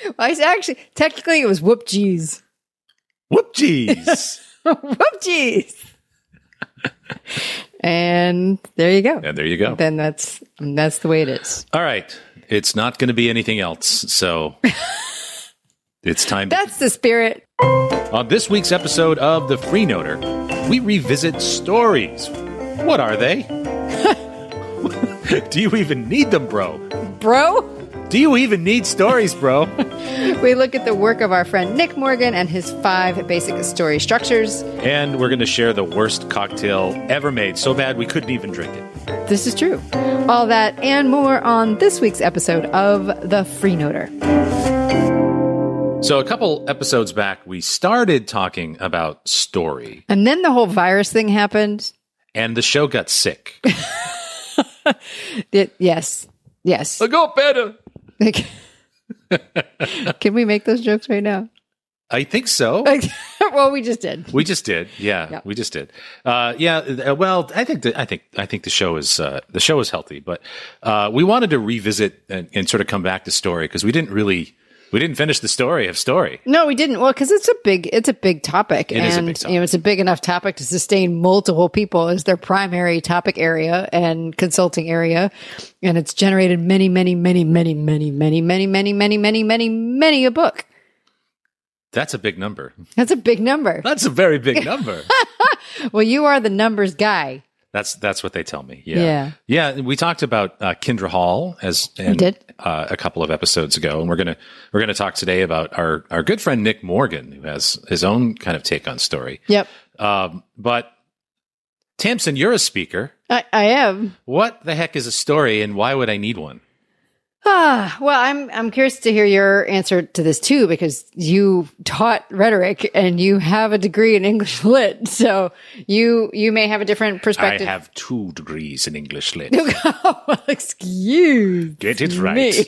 I actually, technically, it was whoop geez. Whoop geez. Whoop geez. And there you go. And there you go. Then that's the way it is. All right. It's not going to be anything else. So it's time. That's the spirit. On this week's episode of The Freenoter, we revisit stories. What are they? Do you even need them, bro? Bro? Do you even need stories, bro? We look at the work of our friend Nick Morgan and his 5 basic story structures. And we're going to share the worst cocktail ever made, so bad we couldn't even drink it. This is true. All that and more on this week's episode of The Freenoter. So a couple episodes back, we started talking about story. And then the whole virus thing happened. And the show got sick. Yes. I got better. Can we make those jokes right now? I think so. Well, we just did. We just did. Yeah. We just did. Well, I think the show is healthy, but we wanted to revisit and sort of come back to story because we didn't finish the story of story. No, we didn't. Well, because it's a big topic. It is a big topic. It's a big enough topic to sustain multiple people as their primary topic area and consulting area. And it's generated many a book. That's a big number. That's a big number. That's a very big number. Well, you are the numbers guy. That's what they tell me. Yeah. We talked about Kindra Hall a couple of episodes ago, and we're gonna talk today about our good friend Nick Morgan, who has his own kind of take on story. Yep. But Tamsin, you're a speaker. I am. What the heck is a story, and why would I need one? Well, I'm curious to hear your answer to this too, because you taught rhetoric and you have a degree in English Lit, so you may have a different perspective. I have 2 degrees in English Lit. Oh, excuse Get it right.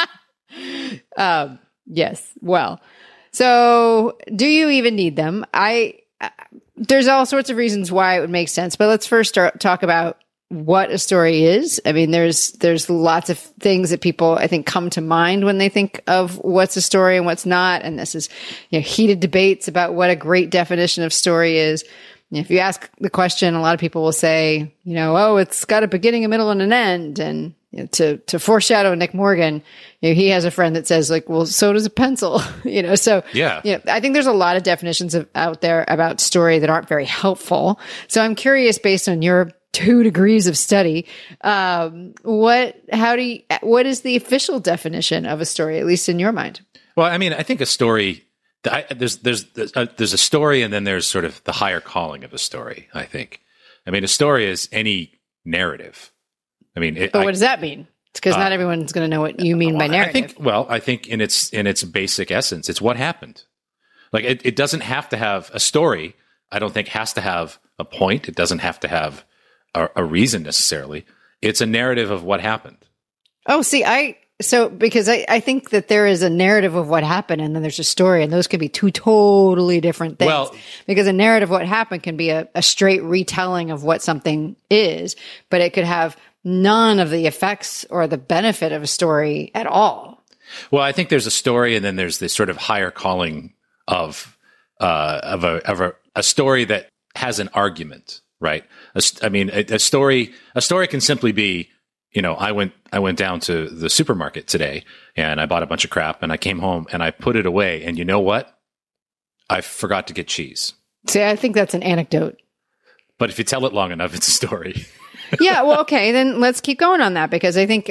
Me. Yes. Well, so do you even need them? There's all sorts of reasons why it would make sense, but let's first talk about what a story is. I mean, there's lots of things that people, I think, come to mind when they think of what's a story and what's not. And this is, heated debates about what a great definition of story is. If you ask the question, a lot of people will say, it's got a beginning, a middle, and an end. And to foreshadow Nick Morgan, he has a friend that says, well, so does a pencil. So yeah. I think there's a lot of definitions out there about story that aren't very helpful. So I'm curious, based on your 2 degrees of study, what is the official definition of a story, at least in your mind? Well, I mean, I think a story, there's a story, and then there's sort of the higher calling of a story, I think. I mean, a story is any narrative. I mean, but what does that mean? It's because not everyone's going to know what you mean by narrative. I think in its basic essence, it's what happened. Like it doesn't have to have a story. I don't think has to have a point. It doesn't have to have a reason necessarily. It's a narrative of what happened. Oh, see, because I think that there is a narrative of what happened, and then there's a story, and those can be 2 totally different things. Well, because a narrative of what happened can be a straight retelling of what something is, but it could have none of the effects or the benefit of a story at all. Well, I think there's a story, and then there's this sort of higher calling of a story that has an argument. Right. A story can simply be, I went down to the supermarket today and I bought a bunch of crap and I came home and I put it away. And you know what? I forgot to get cheese. See, I think that's an anecdote. But if you tell it long enough, it's a story. Yeah. Well, okay. Then let's keep going on that, because I think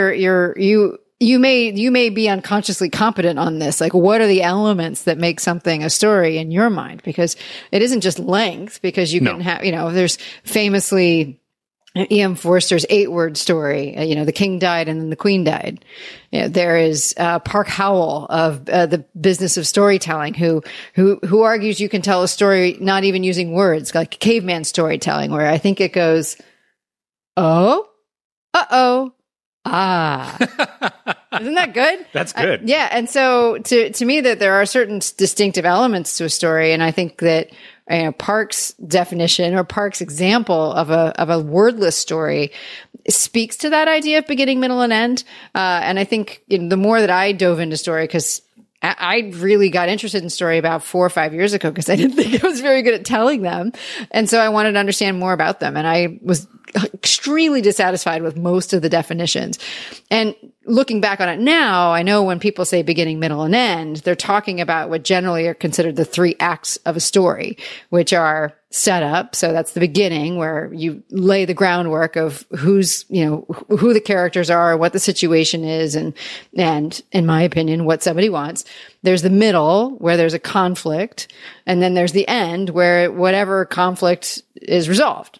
you may be unconsciously competent on this. Like, what are the elements that make something a story in your mind? Because it isn't just length, because you can have, there's famously E.M. Forster's 8-word story, the king died and then the queen died. There is Park Howell of the business of storytelling, who argues you can tell a story not even using words, like caveman storytelling, where I think it goes, oh, uh-oh, ah. Isn't that good? That's good. Yeah. And so to me, that there are certain distinctive elements to a story. And I think that Park's definition, or Park's example of a wordless story, speaks to that idea of beginning, middle, and end. And I think the more that I dove into story, because I really got interested in story about 4 or 5 years ago because I didn't think I was very good at telling them. And so I wanted to understand more about them. And I was extremely dissatisfied with most of the definitions. And looking back on it now, I know when people say beginning, middle, and end, they're talking about what generally are considered the 3 acts of a story, which are setup. So that's the beginning where you lay the groundwork of who's, who the characters are, what the situation is, and in my opinion, what somebody wants. There's the middle where there's a conflict. And then there's the end where whatever conflict is resolved.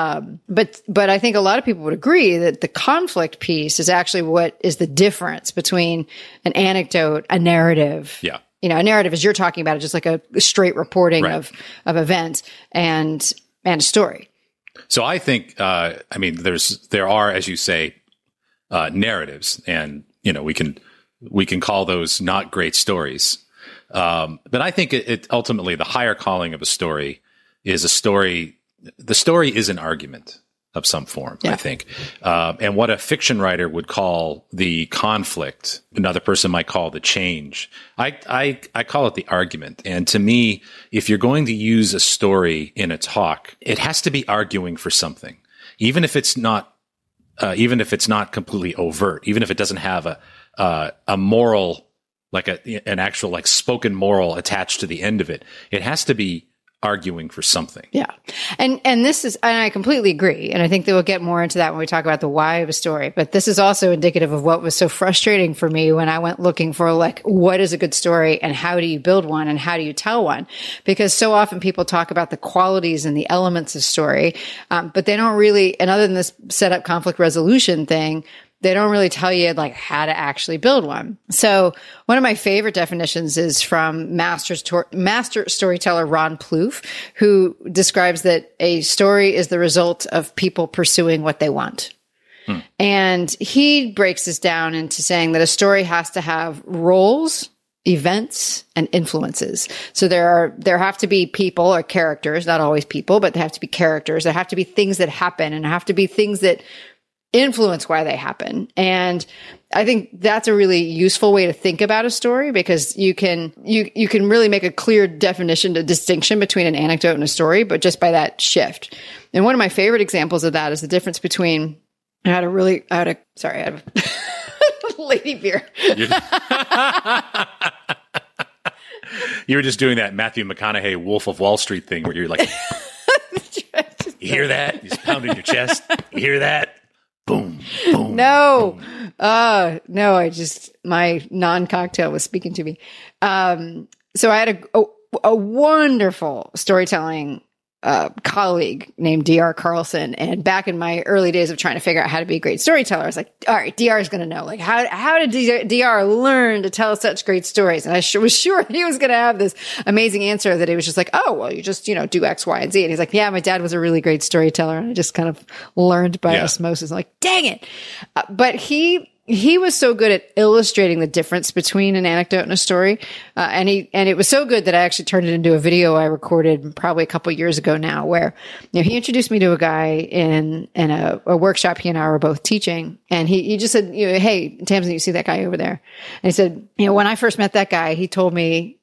But I think a lot of people would agree that the conflict piece is actually what is the difference between an anecdote, a narrative. Yeah. A narrative, as you're talking about, is just like a straight reporting of events and a story. So I think, there are, as you say, narratives, and, we can call those not great stories. But I think it ultimately, the higher calling of a story is a story. The story is an argument of some form, I think. And what a fiction writer would call the conflict, another person might call the change. I call it the argument. And to me, if you're going to use a story in a talk, it has to be arguing for something, even if it's not completely overt, even if it doesn't have a moral, like an actual like spoken moral attached to the end of it. It has to be arguing for something. Yeah. And I completely agree. And I think that we'll get more into that when we talk about the why of a story. But this is also indicative of what was so frustrating for me when I went looking for like, what is a good story and how do you build one and how do you tell one? Because so often people talk about the qualities and the elements of story. But they don't really, and other than this setup conflict resolution thing, they don't really tell you like how to actually build one. So one of my favorite definitions is from master storyteller Ron Plouffe, who describes that a story is the result of people pursuing what they want. And he breaks this down into saying that a story has to have roles, events, and influences. So there have to be people or characters, not always people, but they have to be characters. There have to be things that happen, and there have to be things that influence why they happen. And I think that's a really useful way to think about a story, because you can really make a clear distinction between an anecdote and a story, but just by that shift. And one of my favorite examples of that is the difference between I had a lady beer. You were just doing that Matthew McConaughey Wolf of Wall Street thing where you're like, you hear that? You're just pounding your chest. You hear that? Boom, boom. No. Boom. No, my non-cocktail was speaking to me. So I had a wonderful storytelling colleague named DR Carlson. And back in my early days of trying to figure out how to be a great storyteller, I was like, all right, DR is going to know. Like, how did DR learn to tell such great stories? And I was sure that he was going to have this amazing answer that he was just like, oh, well, you just, do X, Y, and Z. And he's like, yeah, my dad was a really great storyteller. And I just kind of learned by osmosis. I'm like, dang it. But he was so good at illustrating the difference between an anecdote and a story. And it was so good that I actually turned it into a video I recorded probably a couple years ago now, where, he introduced me to a guy in a workshop he and I were both teaching. And he just said, hey, Tamsin, you see that guy over there? And he said, when I first met that guy, he told me,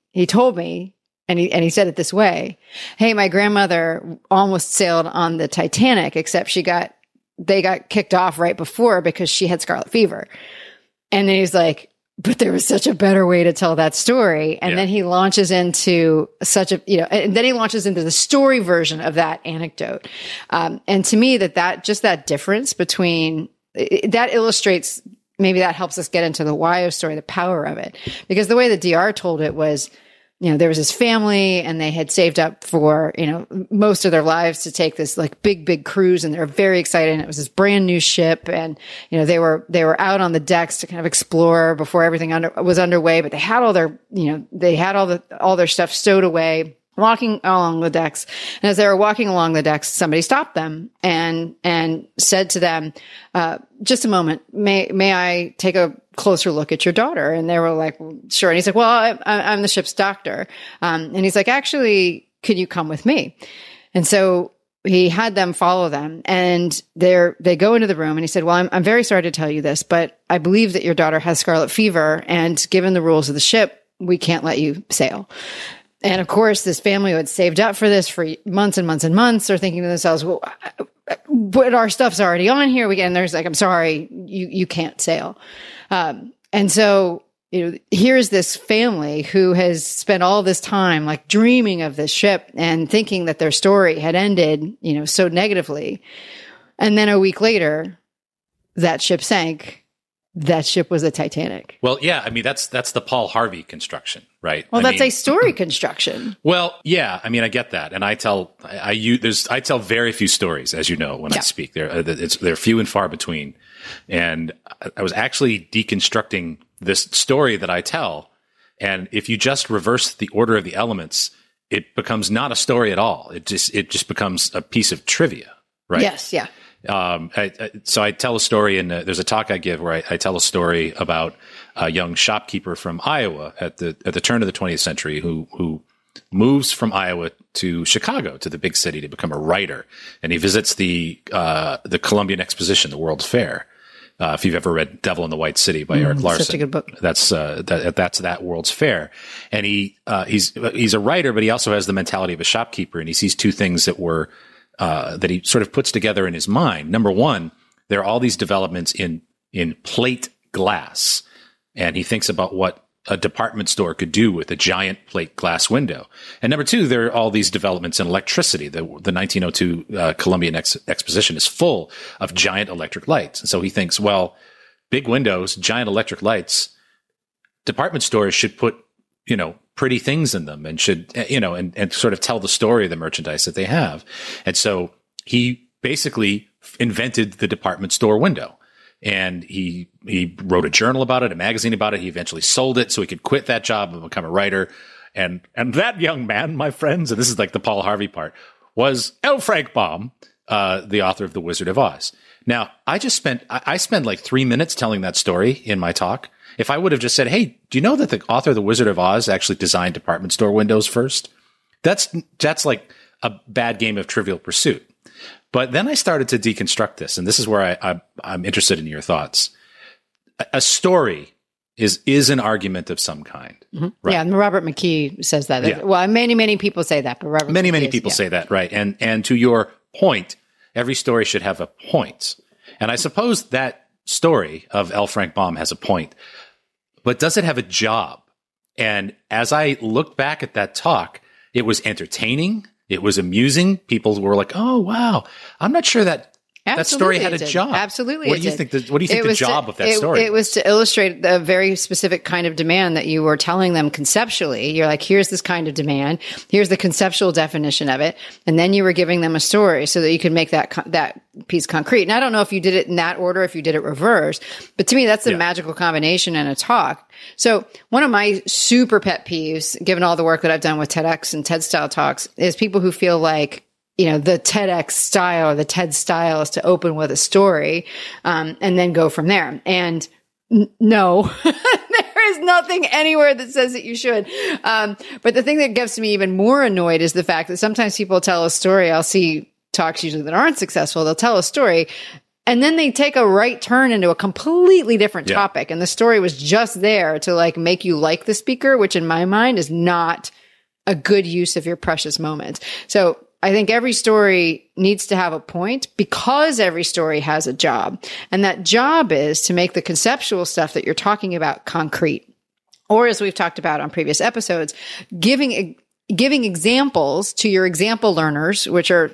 and he said it this way, hey, my grandmother almost sailed on the Titanic, except they got kicked off right before because she had scarlet fever. And then he's like, but there was such a better way to tell that story. And then he launches into and then he launches into the story version of that anecdote. And to me, that difference between that illustrates, maybe that helps us get into the why of story, the power of it. Because the way that DR told it was, there was his family and they had saved up for, most of their lives to take this like big cruise, and they were very excited. And it was this brand new ship, and, they were out on the decks to kind of explore before everything was underway, but they had all their, all their stuff stowed away, walking along the decks. And as they were walking along the decks, somebody stopped them and said to them, just a moment, may I take a closer look at your daughter? And they were like, well, sure. And he's like, well, I'm the ship's doctor. And he's like, actually, could you come with me? And so he had them follow them, and they go into the room, and he said, well, I'm very sorry to tell you this, but I believe that your daughter has scarlet fever. And given the rules of the ship, we can't let you sail. And of course, this family who had saved up for this for months and months and months are thinking to themselves, well, but our stuff's already on here. And there's like, I'm sorry, you can't sail. And so, here's this family who has spent all this time like dreaming of this ship and thinking that their story had ended, so negatively. And then a week later, that ship sank. That ship was a Titanic. Well, yeah, I mean, that's the Paul Harvey construction, right? Well, that's a story construction. Well, yeah, I mean, I get that. And I tell very few stories, as you know, when I speak. They're few and far between. And I was actually deconstructing this story that I tell. And if you just reverse the order of the elements, it becomes not a story at all. It just becomes a piece of trivia, right? Yes, yeah. So I tell a story, and there's a talk I give where I tell a story about a young shopkeeper from Iowa at the turn of the 20th century who moves from Iowa to Chicago, to the big city, to become a writer, and he visits the Columbian Exposition, the World's Fair. If you've ever read Devil in the White City by Eric Larson, such a good book. That's that World's Fair, and he's a writer, but he also has the mentality of a shopkeeper, and he sees two things that he sort of puts together in his mind. Number one, there are all these developments in plate glass, and he thinks about what a department store could do with a giant plate glass window. And number two, there are all these developments in electricity. The 1902 Columbian Exposition is full of giant electric lights. And so he thinks, well, big windows, giant electric lights, department stores should put, pretty things in them and should, and sort of tell the story of the merchandise that they have. And so he basically invented the department store window. And he wrote a journal about it, a magazine about it. He eventually sold it so he could quit that job and become a writer. And that young man, my friends, and this is like the Paul Harvey part, was L. Frank Baum, the author of The Wizard of Oz. Now, I spent like 3 minutes telling that story in my talk. If I would have just said, hey, do you know that the author of The Wizard of Oz actually designed department store windows first? That's like a bad game of Trivial Pursuit. But then I started to deconstruct this, and this is where I'm interested in your thoughts. A story is an argument of some kind. Mm-hmm. Right? Yeah, and Robert McKee says that. Yeah. Well, many people say that, but Robert many people say that, right? And to your point, every story should have a point. And I suppose that story of L. Frank Baum has a point, but does it have a job? And as I look back at that talk, it was entertaining. It was amusing. People were like, "Oh, wow! I'm not sure that story had a job." Absolutely, what do you think? What do you think the job of that story? It was to illustrate the very specific kind of demand that you were telling them conceptually. You're like, "Here's this kind of demand. Here's the conceptual definition of it," and then you were giving them a story so that you could make that piece concrete. And I don't know if you did it in that order, if you did it reverse, but to me, that's the magical combination in a talk. So one of my super pet peeves, given all the work that I've done with TEDx and TED style talks, is people who feel like, the TEDx style or the TED style is to open with a story, and then go from there. And no, there is nothing anywhere that says that you should. But the thing that gets me even more annoyed is the fact that sometimes people tell a story. I'll see talks usually that aren't successful. They'll tell a story, and then they take a right turn into a completely different topic. And the story was just there to like make you like the speaker, which in my mind is not a good use of your precious moments. So I think every story needs to have a point because every story has a job. And that job is to make the conceptual stuff that you're talking about concrete. Or as we've talked about on previous episodes, giving examples to your example learners, which are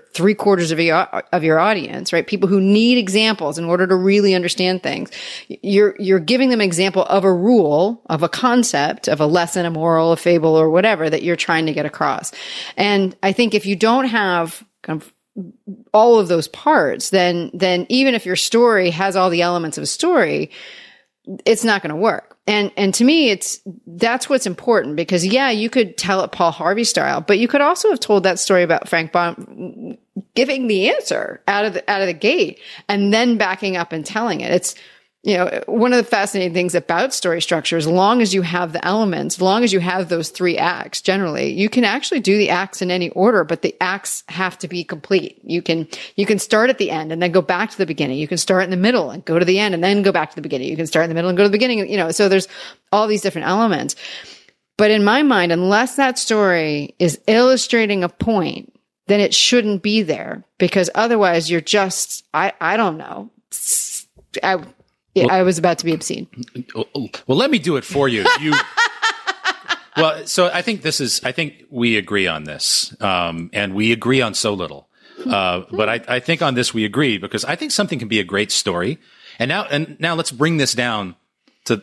3/4 of your audience, right? People who need examples in order to really understand things. You're giving them an example of a rule, of a concept, of a lesson, a moral, a fable, or whatever that you're trying to get across. And I think if you don't have kind of all of those parts, then even if your story has all the elements of a story, it's not going to work. And to me, that's what's important because you could tell it Paul Harvey style, but you could also have told that story about Frank Baum giving the answer out of the gate and then backing up and telling it. It's, one of the fascinating things about story structure, as long as you have the elements, as long as you have those 3 acts, generally, you can actually do the acts in any order, but the acts have to be complete. You can start at the end and then go back to the beginning. You can start in the middle and go to the end and then go back to the beginning. You can start in the middle and go to the beginning. So there's all these different elements. But in my mind, unless that story is illustrating a point, then it shouldn't be there, because otherwise you're just, I don't know. I was about to be obscene. Well, let me do it for you. Well, so I think we agree on this, and we agree on so little. But I think on this we agree, because I think something can be a great story. And now let's bring this down to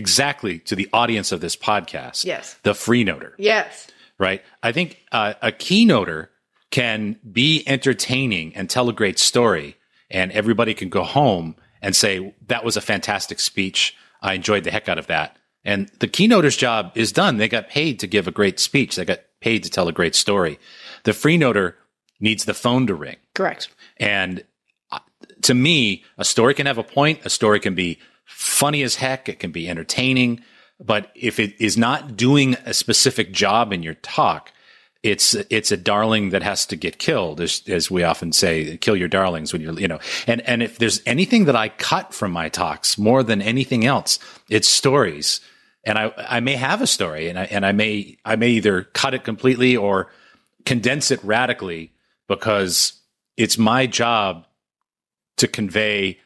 the audience of this podcast. Yes. The freenoter. Yes. Right. I think a keynoter can be entertaining and tell a great story, and everybody can go home and say, that was a fantastic speech. I enjoyed the heck out of that. And the keynoter's job is done. They got paid to give a great speech. They got paid to tell a great story. The freenoter needs the phone to ring. Correct. And to me, a story can have a point. A story can be funny as heck. It can be entertaining. But if it is not doing a specific job in your talk, it's a darling that has to get killed, as we often say, kill your darlings when you're, and if there's anything that I cut from my talks more than anything else, it's stories. And I may have a story, and I may either cut it completely or condense it radically, because it's my job to convey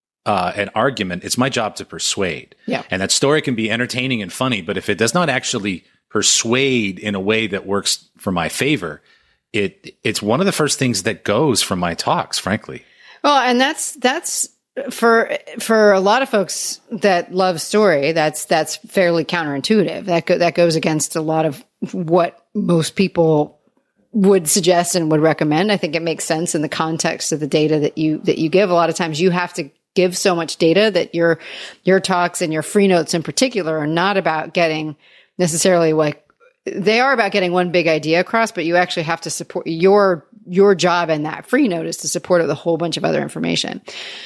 an argument. It's my job to persuade. Yeah. And that story can be entertaining and funny, but if it does not actually persuade in a way that works for my favor, it's one of the first things that goes from my talks, frankly. Well, and that's for a lot of folks that love story, that's fairly counterintuitive. That goes against a lot of what most people would suggest and would recommend. I think it makes sense in the context of the data that you give. A lot of times you have to give so much data that your talks and your free notes in particular are not about getting necessarily, like, they are about getting one big idea across, but you actually have to support your job in that free note is to support it with a whole bunch of other information.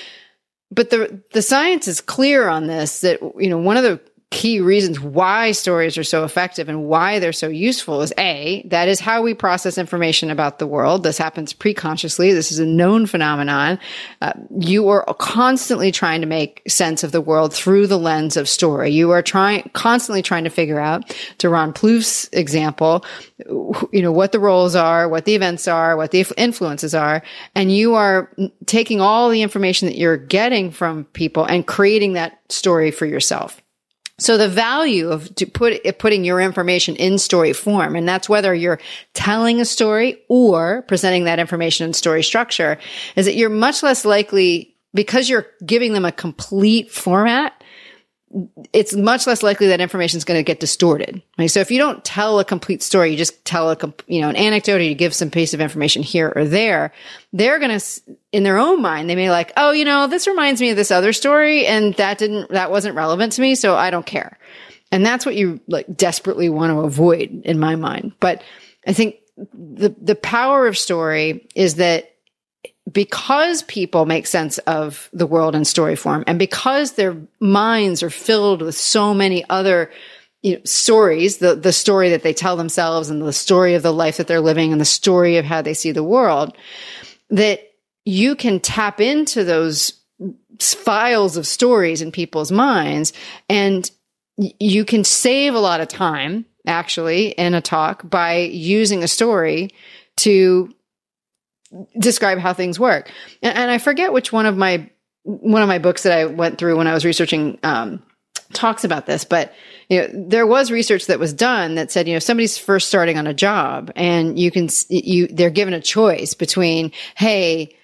But the science is clear on this, that, one of the key reasons why stories are so effective and why they're so useful is that is how we process information about the world. This happens pre-consciously. This is a known phenomenon. You are constantly trying to make sense of the world through the lens of story. You are constantly trying to figure out, to Ron Plouf's example, what the roles are, what the events are, what the influences are. And you are taking all the information that you're getting from people and creating that story for yourself. So the value of putting your information in story form, and that's whether you're telling a story or presenting that information in story structure, is that you're much less likely, because you're giving them a complete format, it's much less likely that information is going to get distorted. Right? So if you don't tell a complete story, you just tell an anecdote, or you give some piece of information here or there, they're going to, in their own mind, they may like, oh, this reminds me of this other story, and that wasn't relevant to me, so I don't care. And that's what you desperately want to avoid, in my mind. But I think the power of story is that, because people make sense of the world in story form, and because their minds are filled with so many other stories, the story that they tell themselves, and the story of the life that they're living, and the story of how they see the world, that you can tap into those files of stories in people's minds, and you can save a lot of time, actually, in a talk by using a story to describe how things work. And I forget which one of my books that I went through when I was researching talks about this, but there was research that was done that said, somebody's first starting on a job, and they're given a choice between, hey,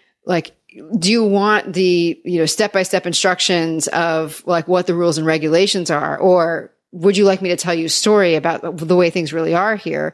do you want the step-by-step instructions of what the rules and regulations are, or would you like me to tell you a story about the way things really are here?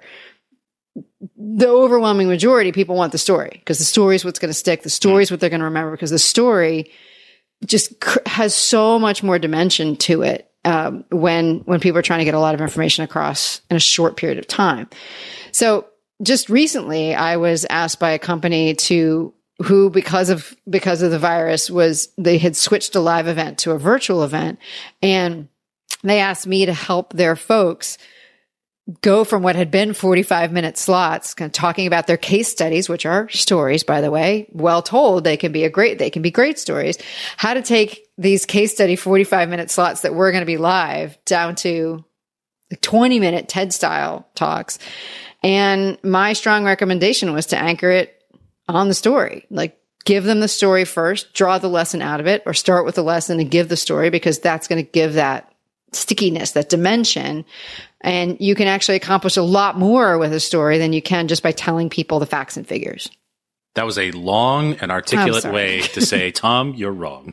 The overwhelming majority, people want the story, because the story is what's going to stick. The story is what they're going to remember, because the story just has so much more dimension to it when people are trying to get a lot of information across in a short period of time. So just recently, I was asked by a company who, because of the virus, they had switched a live event to a virtual event, and they asked me to help their folks go from what had been 45-minute slots, kind of talking about their case studies, which are stories, by the way, well told. They can be great stories. How to take these case study 45-minute slots that were going to be live down to like 20-minute TED style talks. And my strong recommendation was to anchor it on the story. Like, give them the story first, draw the lesson out of it, or start with the lesson and give the story, because that's going to give that stickiness, that dimension. And you can actually accomplish a lot more with a story than you can just by telling people the facts and figures. That was a long and articulate way to say, Tom, you're wrong.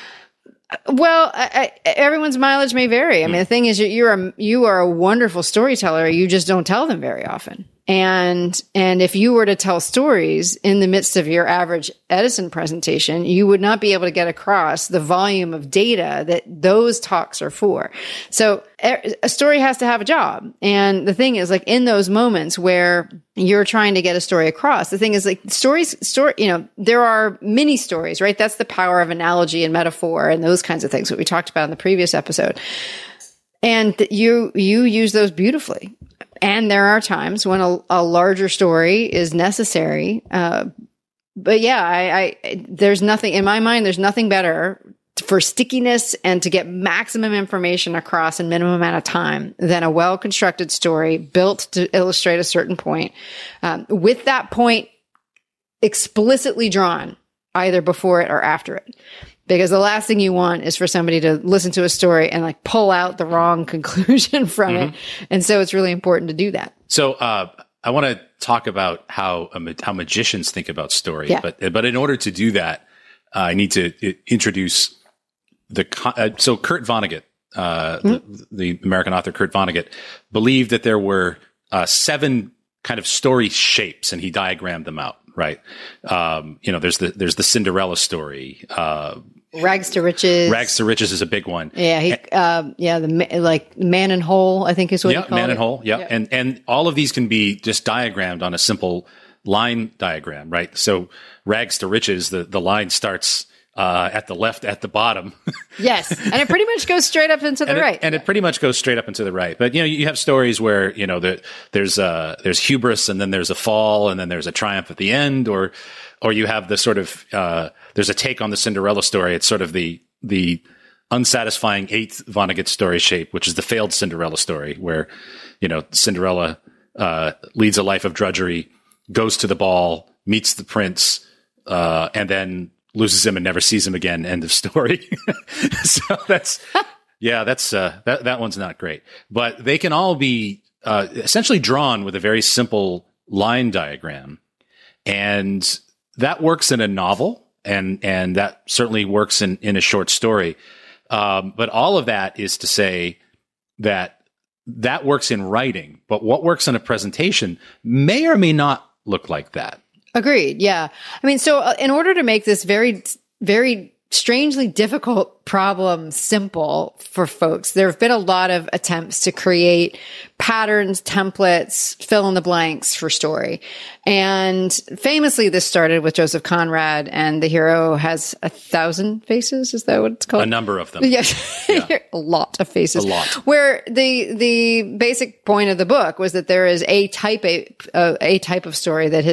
Well, everyone's mileage may vary. I mean, the thing is, you are a wonderful storyteller. You just don't tell them very often. And if you were to tell stories in the midst of your average Edison presentation, you would not be able to get across the volume of data that those talks are for. So a story has to have a job. And the thing is, like, in those moments where you're trying to get a story across, the thing is, like, there are mini stories, right? That's the power of analogy and metaphor and those kinds of things that we talked about in the previous episode. And you use those beautifully. And there are times when a larger story is necessary. But yeah, there's nothing in my mind, there's nothing better for stickiness and to get maximum information across in minimum amount of time than a well-constructed story built to illustrate a certain point, with that point explicitly drawn either before it or after it. Because the last thing you want is for somebody to listen to a story and like pull out the wrong conclusion from it. And so it's really important to do that. So I want to talk about how magicians think about story. Yeah. But in order to do that, I need to introduce so Kurt Vonnegut, the American author Kurt Vonnegut, believed that there were 7 kind of story shapes, and he diagrammed them out. Right. There's the Cinderella story. Rags to Riches. Rags to Riches is a big one. Yeah. The Man in Hole, I think is what he called it. Man in Hole. Yeah. And all of these can be just diagrammed on a simple line diagram, right? So Rags to Riches, the line starts at the left at the bottom. Yes. And it pretty much goes straight up into the right. And it pretty much goes straight up into the right. But, you have stories where, there's hubris, and then there's a fall, and then there's a triumph at the end, or you have the sort of, there's a take on the Cinderella story. It's sort of the unsatisfying 8th Vonnegut story shape, which is the failed Cinderella story, where, Cinderella, leads a life of drudgery, goes to the ball, meets the prince, and then loses him and never sees him again. End of story. So that one's not great, but they can all be essentially drawn with a very simple line diagram, and that works in a novel, and that certainly works in a short story. But all of that is to say that works in writing, but what works in a presentation may or may not look like that. Agreed. Yeah. I mean, so in order to make this very, very strangely difficult problem simple for folks, there have been a lot of attempts to create patterns, templates, fill in the blanks for story. And famously, this started with Joseph Conrad, and the hero has 1,000 faces. Is that what it's called? A number of them. Yes. Yeah. A lot of faces. A lot. Where the basic point of the book was that there is a type of story that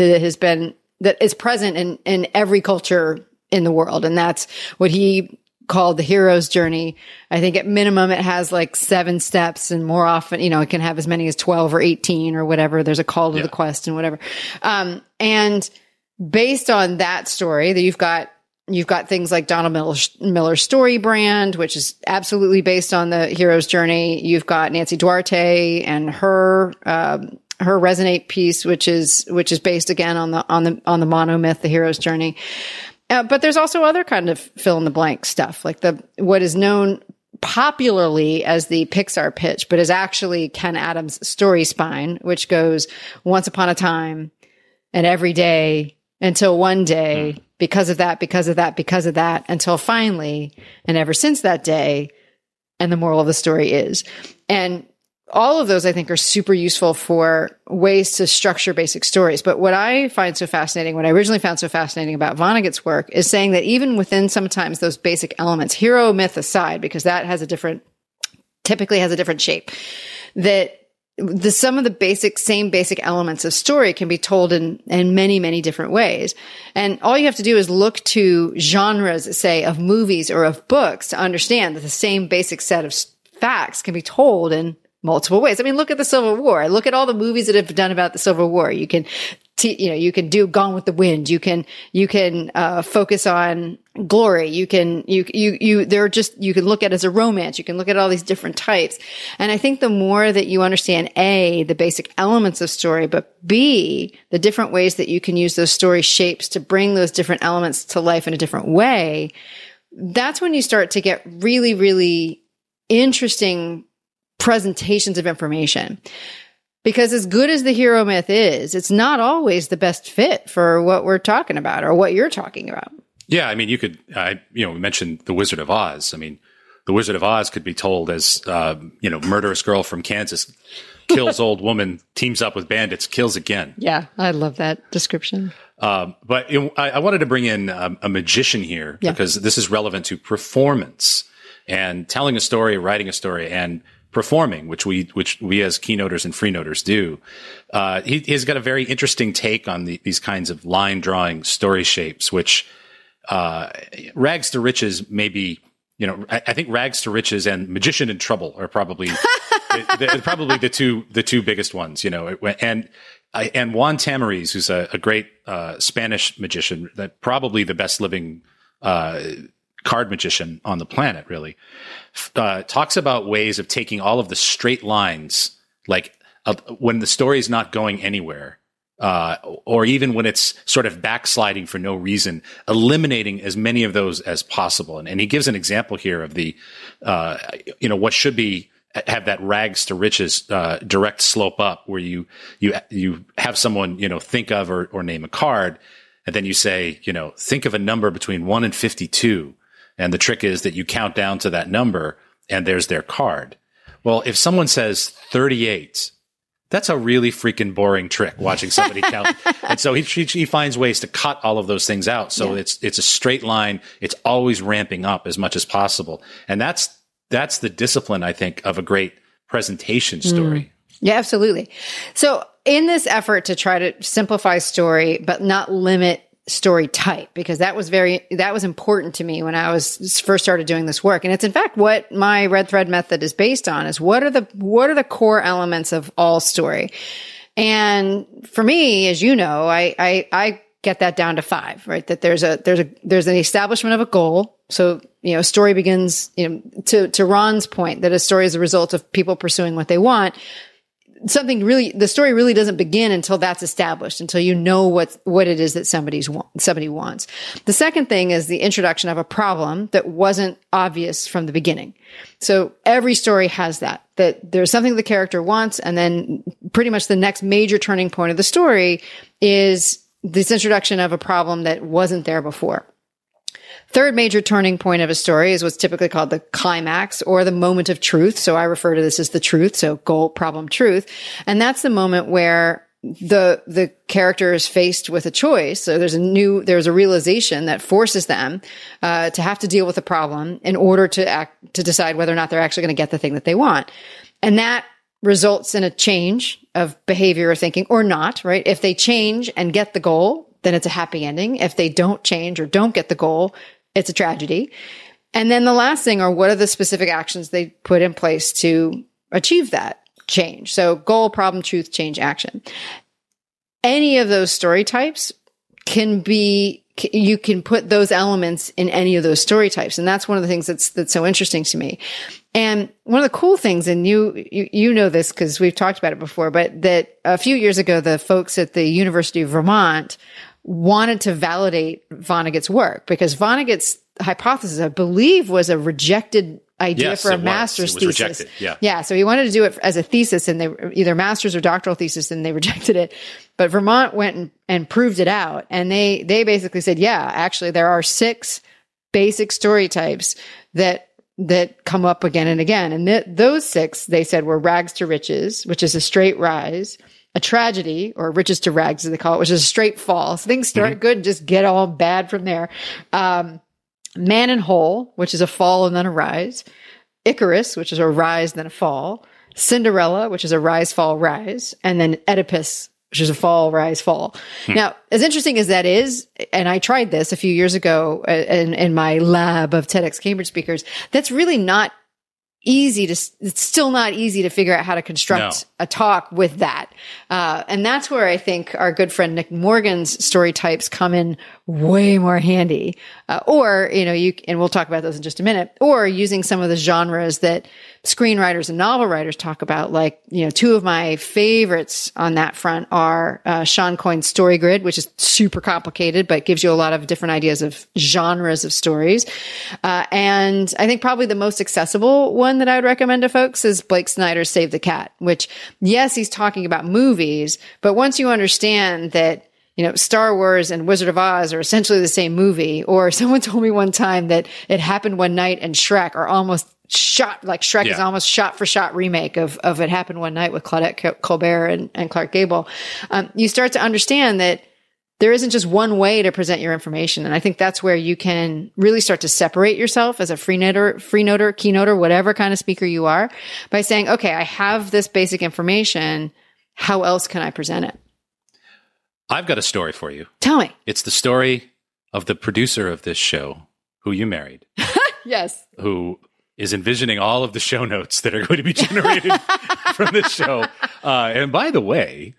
is present in every culture in the world. And that's what he called the hero's journey. I think at minimum it has like 7 steps, and more often, it can have as many as 12 or 18 or whatever. There's a call to the quest and whatever. And based on that story, that you've got things like Donald Miller's Story Brand, which is absolutely based on the hero's journey. You've got Nancy Duarte and her Resonate piece, which is based again on the monomyth, the hero's journey. But there's also other kind of fill in the blank stuff, like what is known popularly as the Pixar pitch, but is actually Ken Adams' story spine, which goes once upon a time and every day until one day, because of that, until finally, and ever since that day, and the moral of the story is. And all of those, I think, are super useful for ways to structure basic stories. But what I find so fascinating, what I originally found so fascinating about Vonnegut's work, is saying that even within sometimes those basic elements, hero myth aside, because that typically has a different shape, that some of the same basic elements of story can be told in many, many different ways. And all you have to do is look to genres, say, of movies or of books to understand that the same basic set of facts can be told in multiple ways. I mean, look at the Civil War. Look at all the movies that have done about the Civil War. You can, you can do Gone with the Wind. You can focus on glory. You can look at it as a romance. You can look at all these different types. And I think the more that you understand A, the basic elements of story, but B, the different ways that you can use those story shapes to bring those different elements to life in a different way, that's when you start to get really, really interesting presentations of information. Because as good as the hero myth is, it's not always the best fit for what we're talking about or what you're talking about. Yeah, I mean, you could, we mentioned The Wizard of Oz. I mean, The Wizard of Oz could be told as, murderous girl from Kansas kills old woman, teams up with bandits, kills again. Yeah, I love that description. But I wanted to bring in a magician here because this is relevant to performance and telling a story, writing a story, and performing, which we as keynoters and freenoters do. He's got a very interesting take on these kinds of line drawing story shapes, which rags to riches maybe, I think rags to riches and magician in trouble are probably probably the two biggest ones, and Juan Tamariz, who's a great Spanish magician, that probably the best living card magician on the planet, really, talks about ways of taking all of the straight lines, like when the story is not going anywhere, or even when it's sort of backsliding for no reason, eliminating as many of those as possible. And he gives an example here of the, what should be have that rags to riches direct slope up, where you have someone think of or name a card, and then you say think of a number between 1 and 52. And the trick is that you count down to that number and there's their card. Well, if someone says 38, that's a really freaking boring trick, watching somebody count. And so he finds ways to cut all of those things out. So it's a straight line. It's always ramping up as much as possible. And that's the discipline, I think, of a great presentation story. Yeah, absolutely. So in this effort to try to simplify story, but not limit story type, because that was important to me when I was first started doing this work. And it's in fact what my red thread method is based on, is what are the core elements of all story. And for me, as you know, I get that down to 5, right? That there's an establishment of a goal. So, a story begins, to Ron's point, that a story is a result of people pursuing what they want. The story really doesn't begin until that's established, until you know what it is that somebody wants. The second thing is the introduction of a problem that wasn't obvious from the beginning. So every story has that there's something the character wants, and then pretty much the next major turning point of the story is this introduction of a problem that wasn't there before. Third major turning point of a story is what's typically called the climax or the moment of truth. So I refer to this as the truth. So goal, problem, truth. And that's the moment where the character is faced with a choice. So there's a realization that forces them, to have to deal with a problem in order to decide whether or not they're actually going to get the thing that they want. And that results in a change of behavior or thinking or not, right? If they change and get the goal, then it's a happy ending. If they don't change or don't get the goal, it's a tragedy. And then the last thing are, what are the specific actions they put in place to achieve that change? So goal, problem, truth, change, action. Any of those story types you can put those elements in any of those story types. And that's one of the things that's so interesting to me. And one of the cool things, and you know this because we've talked about it before, but that a few years ago, the folks at the University of Vermont wanted to validate Vonnegut's work, because Vonnegut's hypothesis, I believe, was a rejected idea for a master's thesis. Rejected. Yeah. So he wanted to do it as a thesis, and they either master's or doctoral thesis, and they rejected it. But Vermont went and proved it out. And they basically said, yeah, actually there are 6 basic story types that come up again and again. And those 6, they said, were rags to riches, which is a straight rise, a tragedy, or riches to rags, as they call it, which is a straight fall. So things start good, just get all bad from there. Man and Whole, which is a fall and then a rise. Icarus, which is a rise, then a fall. Cinderella, which is a rise, fall, rise. And then Oedipus, which is a fall, rise, fall. Now, as interesting as that is, and I tried this a few years ago in my lab of TEDx Cambridge speakers, that's really not it's still not easy to figure out how to construct a talk with that. And that's where I think our good friend Nick Morgan's story types come in way more handy. Or, and we'll talk about those in just a minute, or using some of the genres that screenwriters and novel writers talk about. Like, two of my favorites on that front are Sean Coyne's Story Grid, which is super complicated, but gives you a lot of different ideas of genres of stories. And I think probably the most accessible one that I would recommend to folks is Blake Snyder's Save the Cat, which, yes, he's talking about movies, but once you understand that Star Wars and Wizard of Oz are essentially the same movie, or someone told me one time that It Happened One Night and Shrek are almost shot, like Shrek is almost shot for shot remake of It Happened One Night with Claudette Colbert and Clark Gable. You start to understand that there isn't just one way to present your information. And I think that's where you can really start to separate yourself as a freenoter, keynoter, whatever kind of speaker you are, by saying, okay, I have this basic information. How else can I present it? I've got a story for you. Tell me. It's the story of the producer of this show, who you married. Yes. Who is envisioning all of the show notes that are going to be generated from this show. And by the way,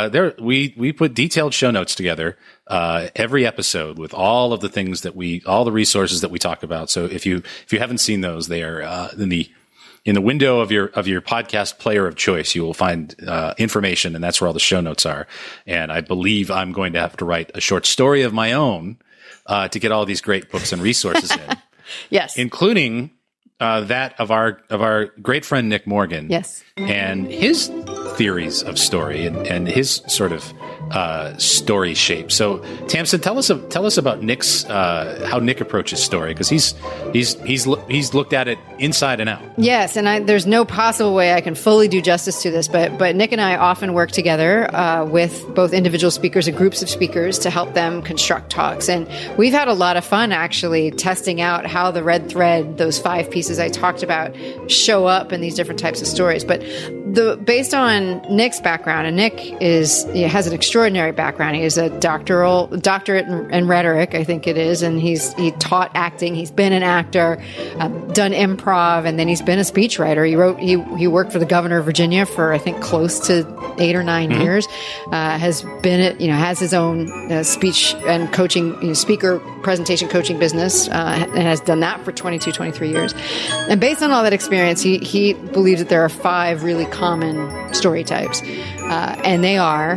we put detailed show notes together every episode with all of the things that all the resources that we talk about. So if you haven't seen those, they are in the window of your podcast player of choice. You will find information, and that's where all the show notes are. And I believe I'm going to have to write a short story of my own to get all these great books and resources in. Yes, including that of our great friend Nick Morgan. Yes, and his theories of story and his sort of story shape. So, Tamsin, tell us about Nick's how Nick approaches story, because he's looked at it inside and out. Yes, and there's no possible way I can fully do justice to this, but Nick and I often work together with both individual speakers and groups of speakers to help them construct talks, and we've had a lot of fun actually testing out how the red thread, those 5 pieces I talked about, show up in these different types of stories. But based on Nick's background, and Nick has an extraordinary background. He is a doctorate in rhetoric, I think it is, and he taught acting. He's been an actor, done improv, and then he's been a speechwriter. He worked for the governor of Virginia for I think close to 8 or 9 years. Has his own speech and coaching, speaker presentation coaching business, and has done that for 23 years. And based on all that experience, he believes that there are 5 really common story types, and they are,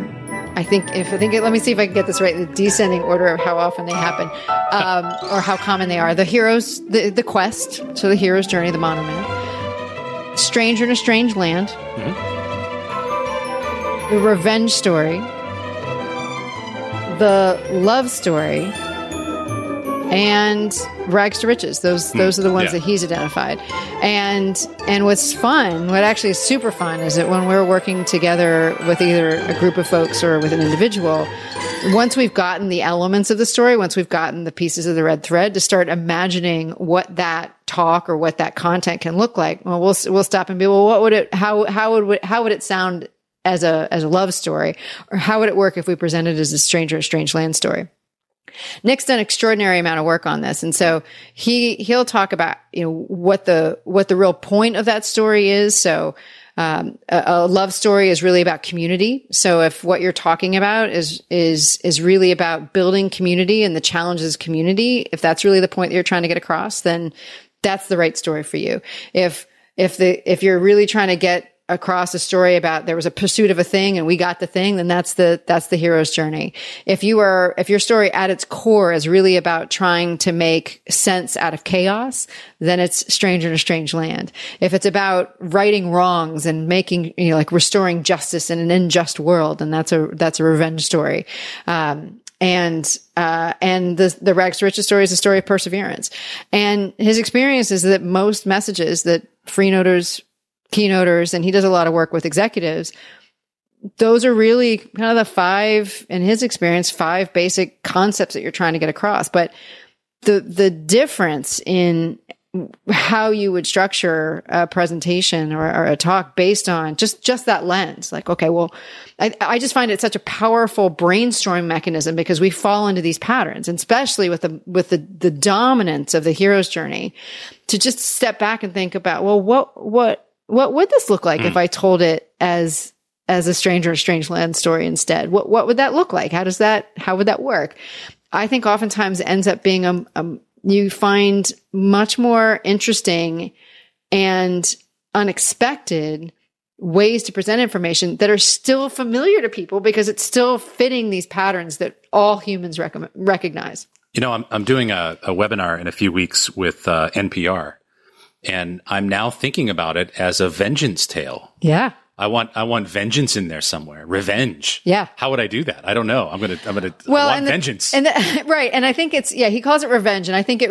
let me see if I can get this right, the descending order of how often they happen, or how common they are. The hero's, the quest, so the hero's journey, the monomyth, stranger in a strange land, the revenge story, the love story, and rags to riches. Those are the ones that he's identified. And what's fun, what actually is super fun, is that when we're working together with either a group of folks or with an individual, once we've gotten the elements of the story, once we've gotten the pieces of the red thread, to start imagining what that talk or what that content can look like. Well, we'll stop and be, well, how would it sound as a love story, or how would it work if we presented it as a stranger in a strange land story? Nick's done an extraordinary amount of work on this. And so he'll talk about, what the real point of that story is. So, a love story is really about community. So if what you're talking about is really about building community and the challenges of community, if that's really the point that you're trying to get across, then that's the right story for you. If you're really trying to get across a story about there was a pursuit of a thing and we got the thing, then that's the hero's journey. If your story at its core is really about trying to make sense out of chaos, then it's Stranger in a Strange Land. If it's about righting wrongs and making, like restoring justice in an unjust world, then that's a revenge story. And the rags to riches story is a story of perseverance. And his experience is that most messages that freenoters, keynoters, and he does a lot of work with executives, those are really kind of in his experience, 5 basic concepts that you're trying to get across. But the difference in how you would structure a presentation or a talk based on just that lens. Like, okay, well, I just find it such a powerful brainstorming mechanism because we fall into these patterns, and especially with the dominance of the hero's journey, to just step back and think about, well, what would this look like if I told it as a stranger in a strange land story instead? What would that look like? How would that work? I think oftentimes it ends up being you find much more interesting and unexpected ways to present information that are still familiar to people because it's still fitting these patterns that all humans recognize. You know, I'm doing a webinar in a few weeks with NPR, and I'm now thinking about it as a vengeance tale. Yeah. I want vengeance in there somewhere. Revenge. Yeah. How would I do that? I don't know. I want vengeance. Right. And I think he calls it revenge. And I think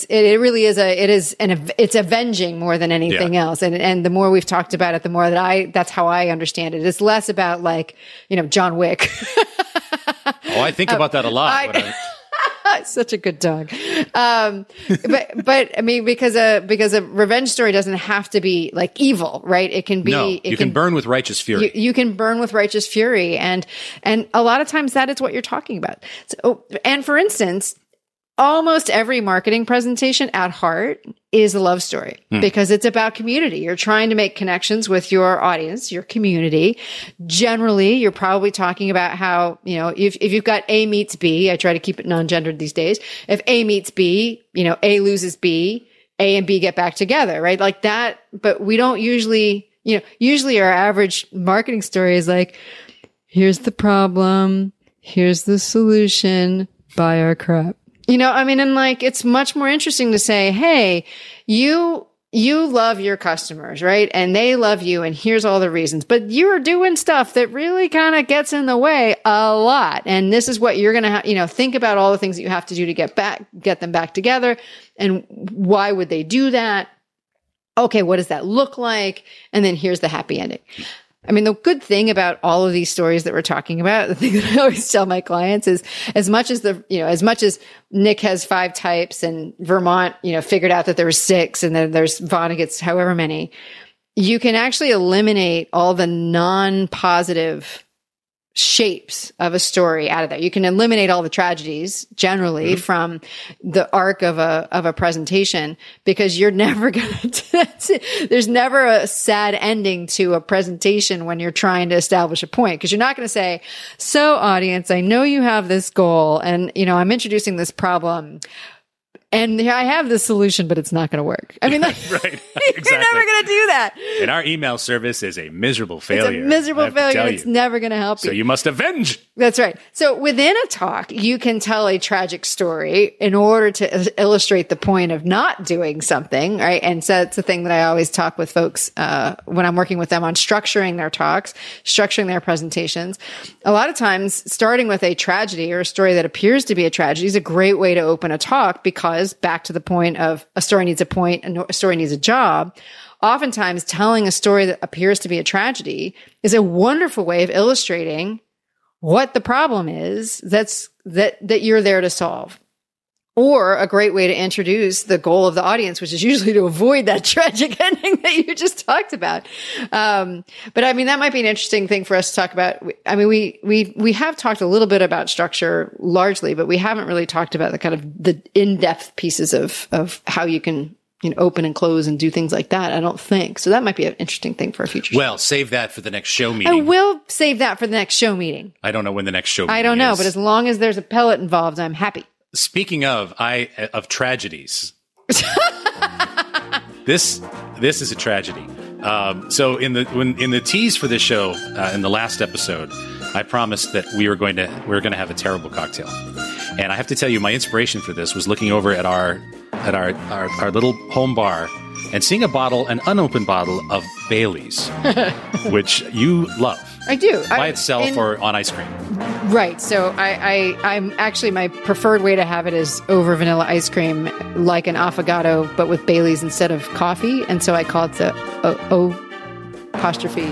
it's avenging more than anything else. And the more we've talked about it, the more that's how I understand it. It's less about like, John Wick. I think about that a lot. Such a good dog. But I mean, because a revenge story doesn't have to be like evil, right? It can be, no, you can burn with righteous fury. You can burn with righteous fury. And a lot of times that is what you're talking about. So, and for instance, almost every marketing presentation at heart is a love story because it's about community. You're trying to make connections with your audience, your community. Generally, you're probably talking about how, if you've got A meets B, I try to keep it non-gendered these days. If A meets B, A loses B, A and B get back together, right? Like that. But we don't usually, usually our average marketing story is like, here's the problem. Here's the solution. Buy our crap. And like, it's much more interesting to say, hey, you love your customers, right? And they love you. And here's all the reasons, but you're doing stuff that really kind of gets in the way a lot. And this is what you're going to think about all the things that you have to do to get them back together. And why would they do that? Okay. What does that look like? And then here's the happy ending. I mean, the good thing about all of these stories that we're talking about, the thing that I always tell my clients is as much as Nick has 5 types and Vermont, figured out that there were 6 and then there's Vonnegut's however many, you can actually eliminate all the non-positive shapes of a story out of there. You can eliminate all the tragedies generally from the arc of a presentation because you're never going to, there's never a sad ending to a presentation when you're trying to establish a point. Cause you're not going to say, so audience, I know you have this goal and, I'm introducing this problem. And I have this solution, but it's not going to work. I mean, right. Exactly. You're never going to do that. And our email service is a miserable failure. It's a miserable failure. It's never going to help you. So you must avenge. That's right. So within a talk, you can tell a tragic story in order to illustrate the point of not doing something, right? And so it's the thing that I always talk with folks when I'm working with them on structuring their talks, structuring their presentations. A lot of times, starting with a tragedy or a story that appears to be a tragedy is a great way to open a talk because back to the point of a story needs a point and a story needs a job. Oftentimes telling a story that appears to be a tragedy is a wonderful way of illustrating what the problem is that you're there to solve. Or a great way to introduce the goal of the audience, which is usually to avoid that tragic ending that you just talked about. But I mean, that might be an interesting thing for us to talk about. I mean, we have talked a little bit about structure largely, but we haven't really talked about the kind of the in-depth pieces of how you can, open and close and do things like that. I don't think. So that might be an interesting thing for a future show. Well, save that for the next show meeting. I will save that for the next show meeting. I don't know when the next show meeting is. I don't know, but as long as there's a pellet involved, I'm happy. Speaking of tragedies, this is a tragedy. So in the tease for this show, in the last episode, I promised that we were going to have a terrible cocktail, and I have to tell you, my inspiration for this was looking over at our little home bar and seeing an unopened bottle of Bailey's, which you love. I do. By itself or on ice cream. Right. So I'm actually, my preferred way to have it is over vanilla ice cream, like an affogato, but with Bailey's instead of coffee. And so I call it the O apostrophe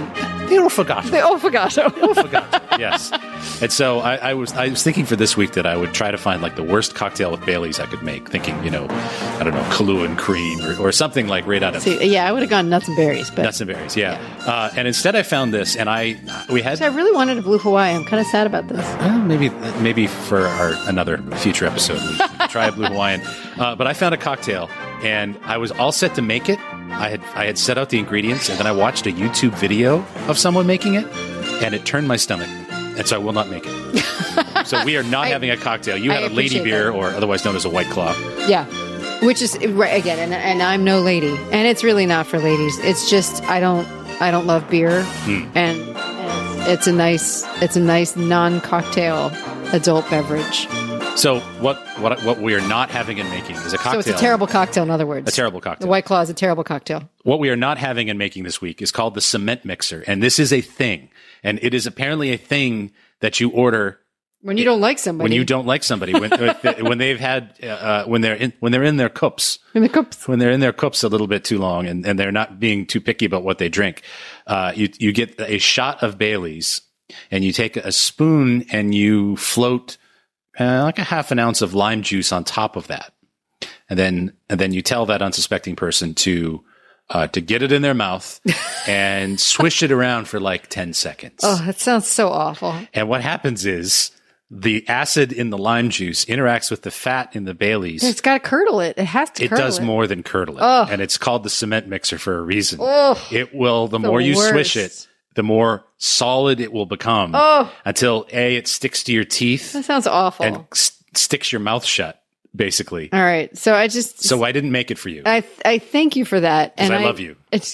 The affogato. The affogato. Affogato. Yes. And so I was thinking for this week that I would try to find like the worst cocktail with Baileys I could make, thinking, I don't know, Kahlua and cream or something like right out of I would have gone nuts and berries. But nuts and berries, yeah. And instead I found this, and I really wanted a Blue Hawaii. I'm kind of sad about this. Maybe for another future episode we can try a Blue Hawaiian. But I found a cocktail, and I was all set to make it. I had set out the ingredients, and then I watched a YouTube video of someone making it, and it turned my stomach. And so I will not make it. So we are not having a cocktail. You had a lady beer, or otherwise known as a White Claw. Yeah. Which is, right, again, and I'm no lady. And it's really not for ladies. It's just, I don't love beer. And it's a nice non-cocktail adult beverage. So what we are not having and making is a cocktail. So it's a terrible cocktail, in other words. A terrible cocktail. The White Claw is a terrible cocktail. What we are not having and making this week is called the cement mixer. And this is a thing. And it is apparently a thing that you order when you don't like somebody. When you don't like somebody, when they've had when they're in their cups. When they're in their cups a little bit too long and they're not being too picky about what they drink. You get a shot of Baileys, and you take a spoon and you float like a half an ounce of lime juice on top of that. And then you tell that unsuspecting person to get it in their mouth and swish it around for like 10 seconds. Oh, that sounds so awful. And what happens is the acid in the lime juice interacts with the fat in the Baileys. It's got to curdle it. It has to curdle it. It does more than curdle it. Oh. And it's called the cement mixer for a reason. Oh, it will, the more you swish it, the more solid it will become. Oh. Until it sticks to your teeth. That sounds awful. And sticks your mouth shut. Basically. All right. So I didn't make it for you. I thank you for that. And I love you.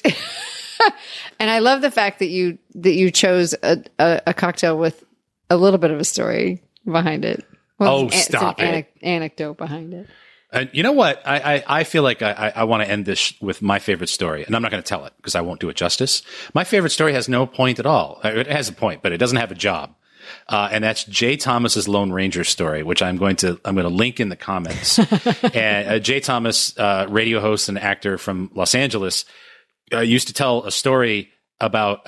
And I love the fact that you chose a cocktail with a little bit of a story behind it. Well, stop it. Anecdote behind it. And you know what? I feel like I want to end this with my favorite story, and I'm not going to tell it because I won't do it justice. My favorite story has no point at all. It has a point, but it doesn't have a job. And that's Jay Thomas's Lone Ranger story, which I'm going to link in the comments. And Jay Thomas, radio host and actor from Los Angeles, used to tell a story about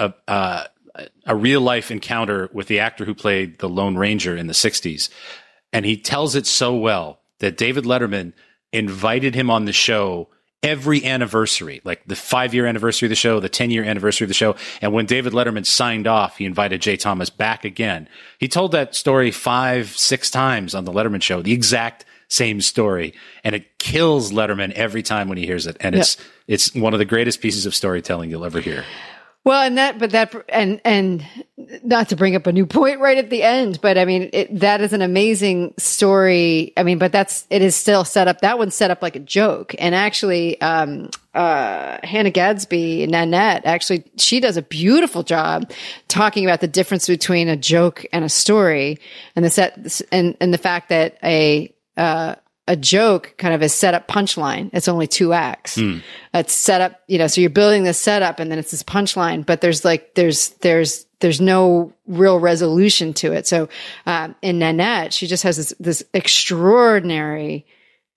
a real life encounter with the actor who played the Lone Ranger in the 60s. And he tells it so well that David Letterman invited him on the show every anniversary, like the 5-year anniversary of the show, the 10-year anniversary of the show. And when David Letterman signed off, he invited Jay Thomas back again. He told that story 5-6 times on the Letterman show, the exact same story. And it kills Letterman every time when he hears it. And it's one of the greatest pieces of storytelling you'll ever hear. Well, and not to bring up a new point right at the end, but I mean, that is an amazing story. I mean, but it is still set up. That one's set up like a joke. And actually, Hannah Gadsby, Nanette, actually, she does a beautiful job talking about the difference between a joke and a story, and the fact that a joke kind of is set up punchline. It's only 2 acts. It's set up, so you're building this setup and then it's this punchline, but there's no real resolution to it. So, in Nanette, she just has this extraordinary,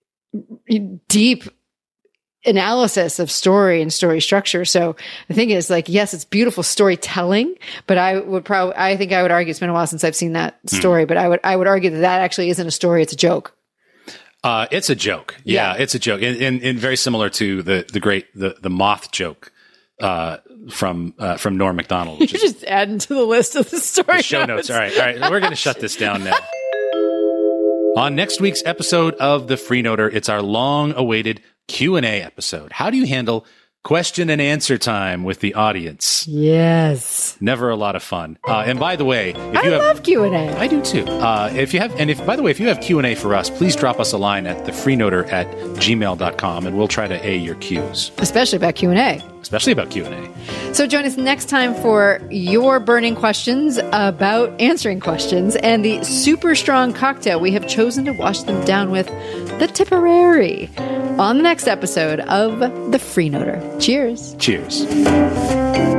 deep analysis of story and story structure. So the thing is, yes, it's beautiful storytelling, but I think I would argue, it's been a while since I've seen that story, but I would argue that actually isn't a story. It's a joke. It's a joke. Yeah, it's a joke. And very similar to the moth joke, from Norm Macdonald. You're just adding to the list of the story. The show notes. All right. We're going to shut this down now. On next week's episode of The Freenoter, it's our long-awaited Q&A episode. How do you handle question and answer time with the audience? Yes. Never a lot of fun. And by the way, I love Q&A. I do too. If you have Q&A for us, please drop us a line at thefreenoter@gmail.com and we'll try to A your Qs. Especially about Q&A. So join us next time for your burning questions about answering questions and the super strong cocktail we have chosen to wash them down with, the Tipperary, on the next episode of The Freenoter. Cheers. Cheers.